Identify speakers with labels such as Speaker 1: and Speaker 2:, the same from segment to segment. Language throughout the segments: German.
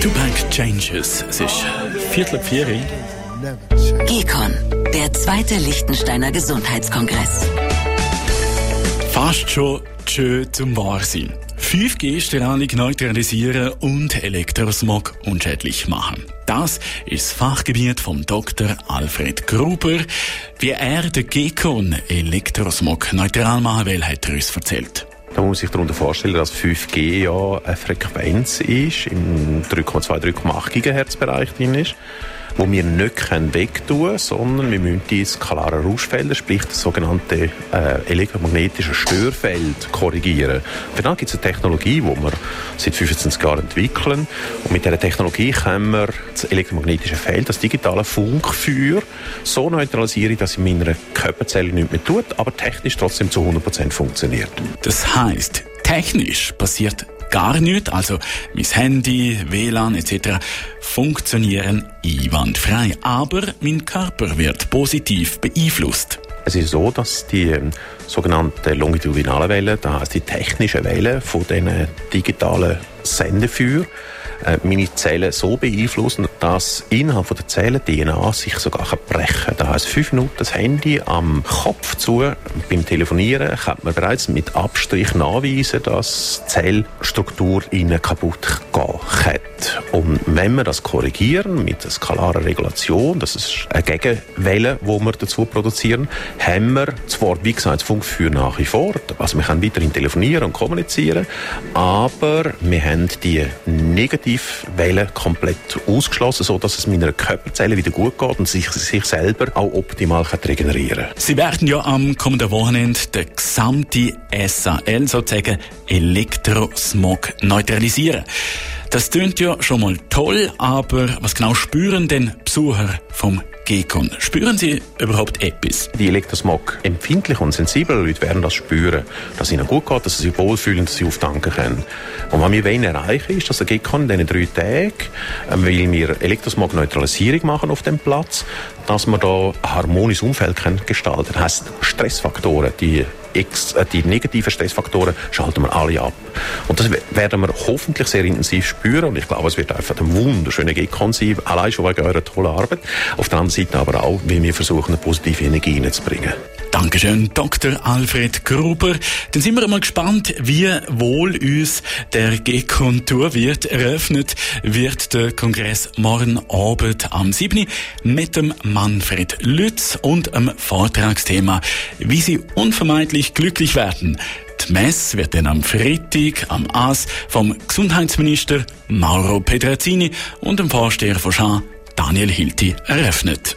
Speaker 1: Tupac Changes. Es ist 3:45.
Speaker 2: GECON, der zweite Liechtensteiner Gesundheitskongress.
Speaker 1: Fast schon schön zum Wahrsein. 5G-Strahlung neutralisieren und Elektrosmog unschädlich machen. Das ist das Fachgebiet von Dr. Alfred Gruber. Wie er den GECON Elektrosmog neutral machen will, hat er uns erzählt.
Speaker 3: Da muss man sich darunter vorstellen, dass 5G ja eine Frequenz ist, im 3,2-3,8 GHz-Bereich drin ist, wo wir nicht wegtun können, sondern wir müssen die skalaren Rauschfelder, sprich das sogenannte elektromagnetische Störfeld, korrigieren. Für das gibt es eine Technologie, die wir seit 25 Jahren entwickeln. Und mit dieser Technologie können wir das elektromagnetische Feld, das digitale Funkfeuer, so neutralisieren, dass es in meiner Körperzelle nichts mehr tut, aber technisch trotzdem zu 100% funktioniert.
Speaker 1: Das heisst, technisch passiert gar nichts, also mein Handy, WLAN etc. funktionieren einwandfrei, aber mein Körper wird positiv beeinflusst.
Speaker 3: Es ist so, dass die sogenannten longitudinalen Wellen, das heisst die technischen Wellen von diesen digitalen Sendefeuern, meine Zellen so beeinflussen, dass innerhalb der Zellen die DNA sich sogar brechen kann. Das heisst, 5 Minuten das Handy am Kopf zu, beim Telefonieren kann man bereits mit Abstrich nachweisen, dass die Zellstruktur innen kaputt gehen kann. Und wenn wir das korrigieren mit einer skalaren Regulation, das ist eine Gegenwelle, die wir dazu produzieren, haben wir zwar, wie gesagt, das Funkfeuer nach wie vor, also wir können weiterhin telefonieren und kommunizieren, aber wir haben die Negativwelle komplett ausgeschlossen, sodass es meiner Körperzelle wieder gut geht und sich selber auch optimal regenerieren kann.
Speaker 1: Sie werden ja am kommenden Wochenende den gesamten SAL, sozusagen Elektrosmog, neutralisieren. Das klingt ja schon mal toll, aber was genau spüren denn Besucher vom GECON? Spüren sie überhaupt etwas?
Speaker 3: Die Elektrosmog-empfindlichen und sensiblen Leute werden das spüren, dass es ihnen gut geht, dass sie sich wohlfühlen, dass sie auftanken können. Und was wir wollen erreichen, ist, dass der GECON in diesen 3 Tagen, weil wir Elektrosmog-Neutralisierung machen auf dem Platz, dass wir da ein harmonisches Umfeld gestalten können. Das heisst, Stressfaktoren, die negativen Stressfaktoren schalten wir alle ab. Und das werden wir hoffentlich sehr intensiv spüren. Und ich glaube, es wird einfach ein wunderschöner GECON sein, allein schon wegen eurer tollen Arbeit. Auf der anderen Seite aber auch, weil wir versuchen, eine positive Energie hineinzubringen.
Speaker 1: Dankeschön, Dr. Alfred Gruber. Dann sind wir mal gespannt, wie wohl uns der GECON tun wird. Eröffnet wird der Kongress morgen Abend am 7. mit dem Manfred Lütz und einem Vortragsthema, wie Sie unvermeidlich glücklich werden. Die Messe wird dann am Freitag am AS vom Gesundheitsminister Mauro Petrazzini und dem Vorsteher von SCHA Daniel Hilti eröffnet.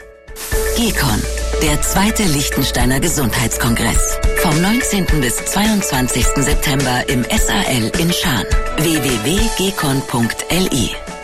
Speaker 2: GECON, der zweite Liechtensteiner Gesundheitskongress. Vom 19. bis 22. September im SAL in Schaan. www.gecon.li